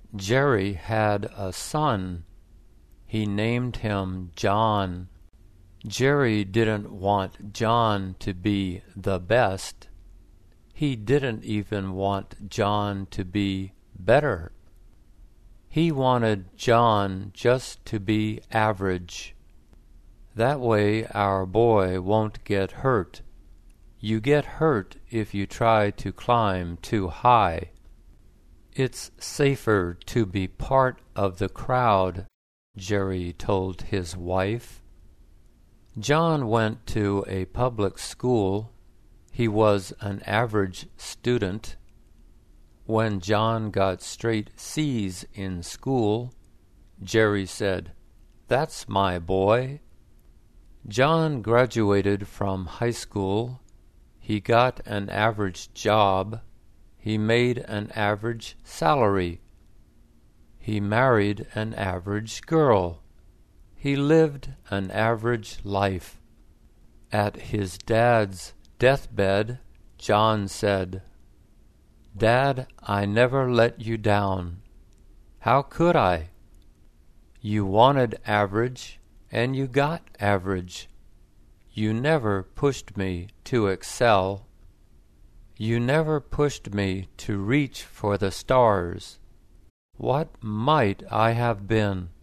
Jerry had a son. He named him John. Jerry didn't want John to be the best. He didn't even want John to be better. He wanted John just to be average. That way our boy won't get hurt. You get hurt if you try to climb too high. It's safer to be part of the crowd, Jerry told his wife. John went to a public school. He was an average student. When John got straight C's in school, Jerry said, "That's my boy." John graduated from high school. He got an average job. He made an average salary. He married an average girl. He lived an average life. At his dad's deathbed, John said, "Dad, I never let you down. How could I? You wanted average, and you got average. You never pushed me to excel. You never pushed me to reach for the stars. What might I have been?"